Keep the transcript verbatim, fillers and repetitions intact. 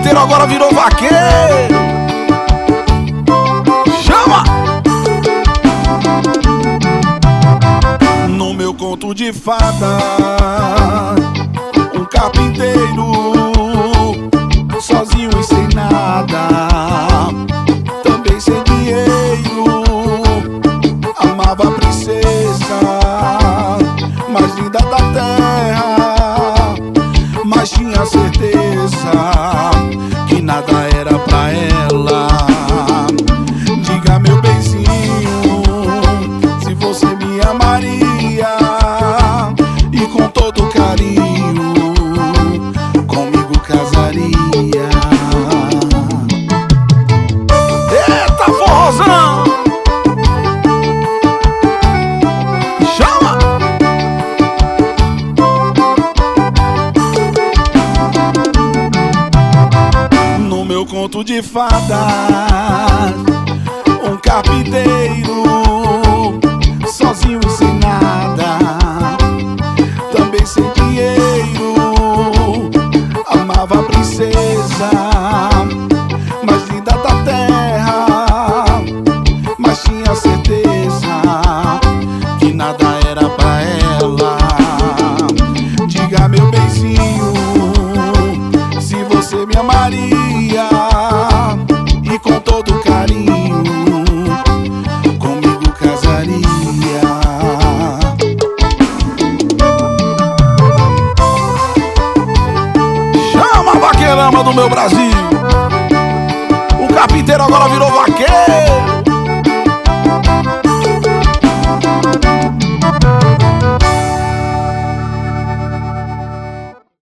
carpinteiro agora virou vaqueiro. Chama! No meu conto de fada, um carpinteiro sozinho e sem nada, também sem dinheiro, amava a princesa mais linda da terra, mas tinha certeza que nada era pra ela. Diga, meu benzinho, se você me amaria e com todo carinho comigo casaria. Eita, forrozão! Chama! No meu conto de fadas, um carpinteiro sozinho e sem nada, também sem dinheiro, amava a princesa mais linda da terra, mas tinha certeza que nada era pra ela. Diga, meu benzinho, se você me amaria e com todo carinho comigo casaria. Chama, vaqueirama do meu Brasil! O carpinteiro agora virou vaqueiro.